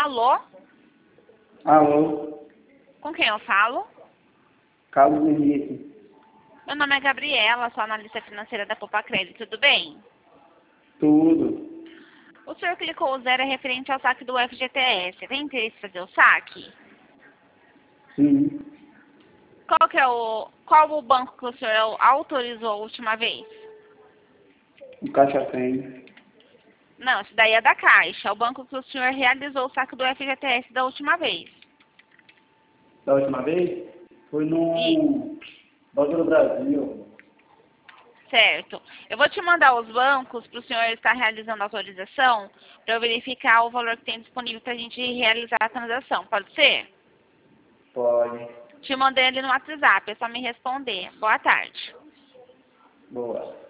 Alô? Alô, Com quem eu falo? Carlos Henrique. Meu nome é Gabriela, sou analista financeira da Poupa Crédito, tudo bem? Tudo. O senhor clicou o zero é referente ao saque do FGTS. Tem interesse em fazer o saque? Sim. Qual o banco que o senhor autorizou a última vez? O Caixa tem. Não, isso daí é da Caixa. É o banco que o senhor realizou o saque do FGTS da última vez. Da última vez? Foi Isso, no Banco do Brasil. certo. Eu vou te mandar os bancos para o senhor estar realizando a autorização para eu verificar o valor que tem disponível para a gente realizar a transação. Pode ser? Pode. Te mandei ali no WhatsApp, é só me responder. Boa tarde. Boa.